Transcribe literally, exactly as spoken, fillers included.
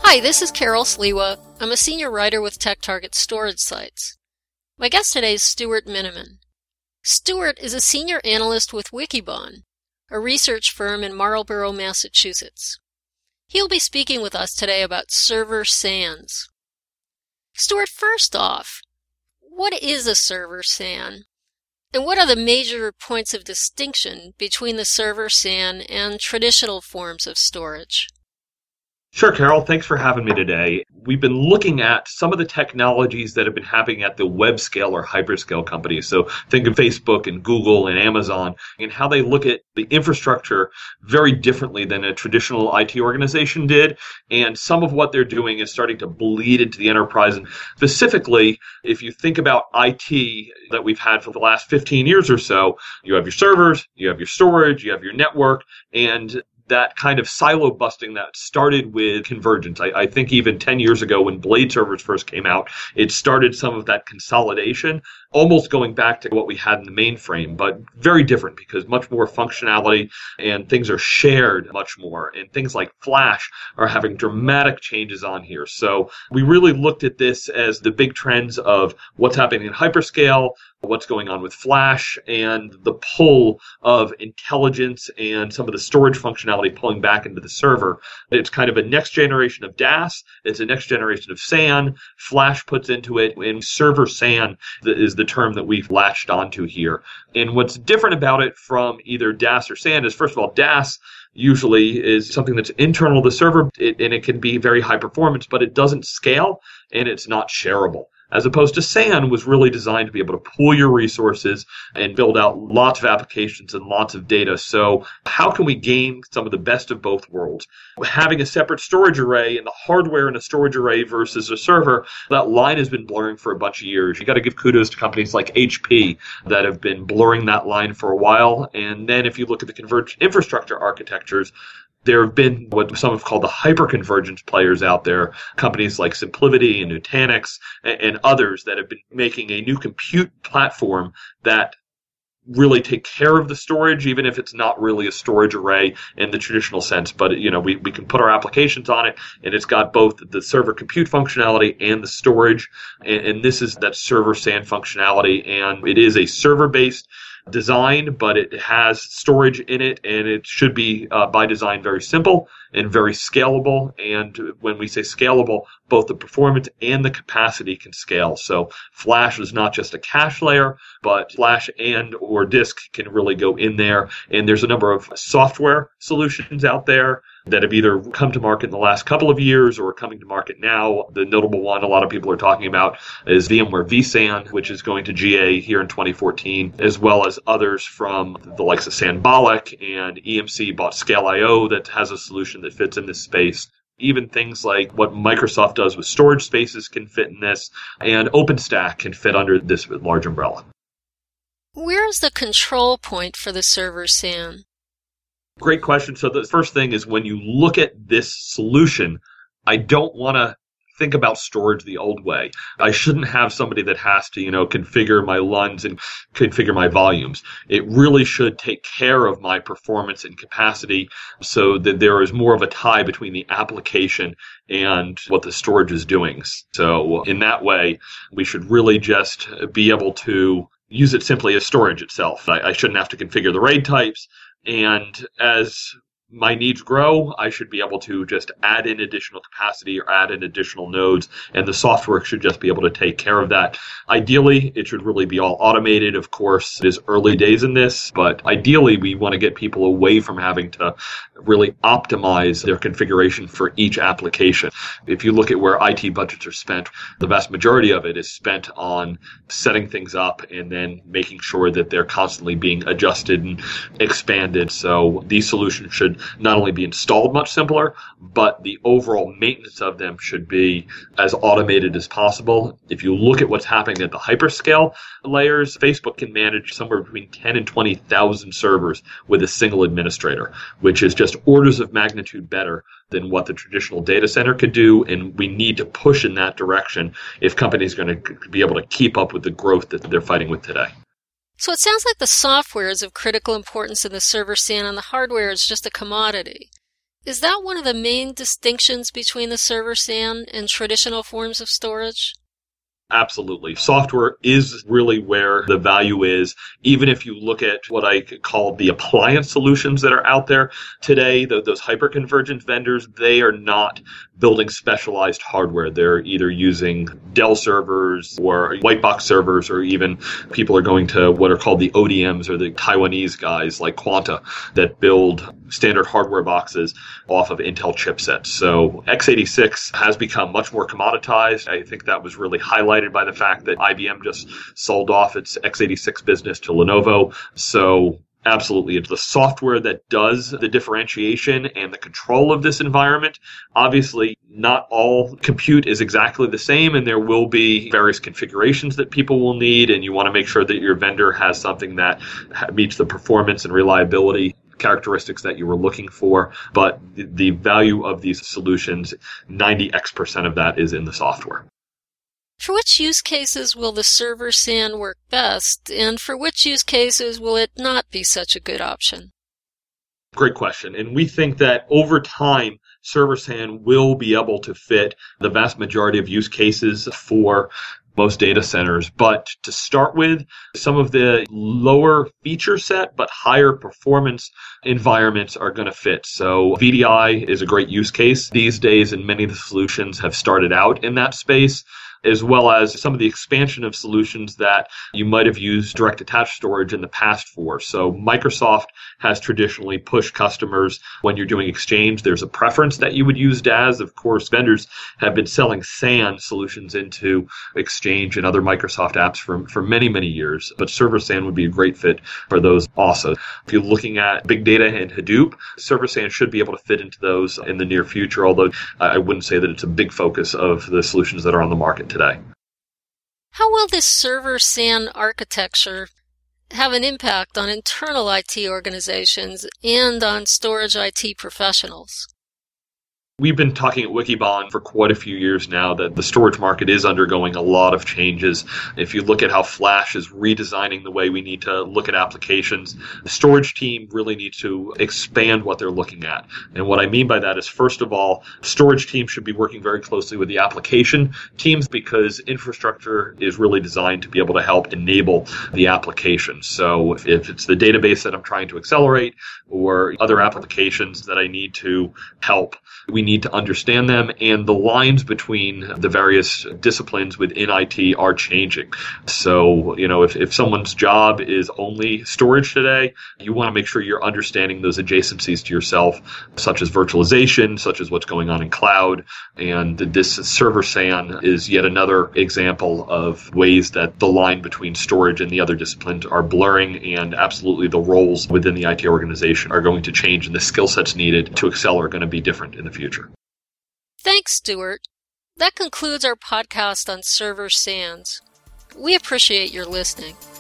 Hi, this is Carol Sliwa. I'm a senior writer with TechTarget Storage Sites. My guest today is Stuart Miniman. Stuart is a senior analyst with Wikibon, a research firm in Marlborough, Massachusetts. He'll be speaking with us today about server SANs. Stuart, first off, what is a server SAN? And what are the major points of distinction between the server SAN and traditional forms of storage? Sure, Carol. Thanks for having me today. We've been looking at some of the technologies that have been happening at the web scale or hyperscale companies. So think of Facebook and Google and Amazon and how they look at the infrastructure very differently than a traditional I T organization did. And some of what they're doing is starting to bleed into the enterprise. And specifically, if you think about I T that we've had for the last fifteen years or so, you have your servers, you have your storage, you have your network, and that kind of silo busting that started with convergence. I, I think even ten years ago when Blade servers first came out, it started some of that consolidation, almost going back to what we had in the mainframe, but very different because much more functionality and things are shared much more. And things like Flash are having dramatic changes on here. So we really looked at this as the big trends of what's happening in hyperscale, what's going on with Flash, and the pull of intelligence and some of the storage functionality pulling back into the server. It's kind of a next generation of D A S. It's a next generation of SAN. Flash puts into it, and server SAN is the term that we've latched onto here. And what's different about it from either D A S or SAN is, first of all, D A S usually is something that's internal to the server, it, and it can be very high performance, but it doesn't scale, and it's not shareable. As opposed to SAN was really designed to be able to pool your resources and build out lots of applications and lots of data. So how can we gain some of the best of both worlds? Having a separate storage array and the hardware in a storage array versus a server, that line has been blurring for a bunch of years. You got to give kudos to companies like H P that have been blurring that line for a while. And then if you look at the converged infrastructure architectures, there have been what some have called the hyperconvergence players out there, companies like SimpliVity and Nutanix and, and others that have been making a new compute platform that really take care of the storage, even if it's not really a storage array in the traditional sense. But, you know, we, we can put our applications on it, and it's got both the server compute functionality and the storage. And, and this is that server SAN functionality, and it is a server-based design, but it has storage in it, and it should be uh, by design very simple and very scalable. And when we say scalable, both the performance and the capacity can scale. So Flash is not just a cache layer, but Flash and or disk can really go in there. And there's a number of software solutions out there that have either come to market in the last couple of years or are coming to market now. The notable one a lot of people are talking about is VMware vSAN, which is going to G A here in twenty fourteen, as well as others from the likes of Sanbolic, and E M C bought Scale dot I O that has a solution that fits in this space. Even things like what Microsoft does with storage spaces can fit in this, and OpenStack can fit under this large umbrella. Where is the control point for the server SAN? Great question. So the first thing is, when you look at this solution, I don't want to think about storage the old way. I shouldn't have somebody that has to, you know, configure my L U Ns and configure my volumes. It really should take care of my performance and capacity so that there is more of a tie between the application and what the storage is doing. So in that way, we should really just be able to use it simply as storage itself. I, I shouldn't have to configure the RAID types. And as my needs grow, I should be able to just add in additional capacity or add in additional nodes, and the software should just be able to take care of that. Ideally, it should really be all automated. Of course, it is early days in this, but ideally, we want to get people away from having to really optimize their configuration for each application. If you look at where I T budgets are spent, the vast majority of it is spent on setting things up and then making sure that they're constantly being adjusted and expanded. So these solutions should not only be installed much simpler, but the overall maintenance of them should be as automated as possible. If you look at what's happening at the hyperscale layers, Facebook can manage somewhere between ten and twenty thousand servers with a single administrator, which is just orders of magnitude better than what the traditional data center could do. And we need to push in that direction if companies are going to be able to keep up with the growth that they're fighting with today. So it sounds like the software is of critical importance in the server SAN and the hardware is just a commodity. Is that one of the main distinctions between the server S A N and traditional forms of storage? Absolutely. Software is really where the value is. Even if you look at what I call the appliance solutions that are out there today, those hyperconvergent vendors, they are not building specialized hardware. They're either using Dell servers or white box servers, or even people are going to what are called the O D Ms, or the Taiwanese guys like Quanta that build standard hardware boxes off of Intel chipsets. So x eighty-six has become much more commoditized. I think that was really highlighted by the fact that I B M just sold off its x eighty-six business to Lenovo. So absolutely, it's the software that does the differentiation and the control of this environment. Obviously, not all compute is exactly the same, and there will be various configurations that people will need, and you want to make sure that your vendor has something that meets the performance and reliability characteristics that you were looking for. But the, the value of these solutions, ninety x percent of that is in the software. For which use cases will the server S A N work best, and for which use cases will it not be such a good option? Great question. And we think that over time, server S A N will be able to fit the vast majority of use cases for most data centers. But to start with, some of the lower feature set but higher performance environments are going to fit. So V D I is a great use case these days, and many of the solutions have started out in that space, as well as some of the expansion of solutions that you might have used direct attached storage in the past for. So Microsoft has traditionally pushed customers when you're doing Exchange. There's a preference that you would use D A S. Of course, vendors have been selling S A N solutions into Exchange and other Microsoft apps for, for many, many years. But server S A N would be a great fit for those also. If you're looking at big data and Hadoop, server S A N should be able to fit into those in the near future, although I wouldn't say that it's a big focus of the solutions that are on the market today. How will this server S A N architecture have an impact on internal I T organizations and on storage I T professionals? We've been talking at Wikibon for quite a few years now that the storage market is undergoing a lot of changes. If you look at how Flash is redesigning the way we need to look at applications, the storage team really needs to expand what they're looking at. And what I mean by that is, first of all, the storage team should be working very closely with the application teams, because infrastructure is really designed to be able to help enable the application. So if, if it's the database that I'm trying to accelerate or other applications that I need to help, we need to understand them, and the lines between the various disciplines within I T are changing. So, you know, if, if someone's job is only storage today, you want to make sure you're understanding those adjacencies to yourself, such as virtualization, such as what's going on in cloud. And this server S A N is yet another example of ways that the line between storage and the other disciplines are blurring, and absolutely the roles within the I T organization are going to change, and the skill sets needed to excel are going to be different in the future. Thanks, Stuart. That concludes our podcast on server S A Ns. We appreciate your listening.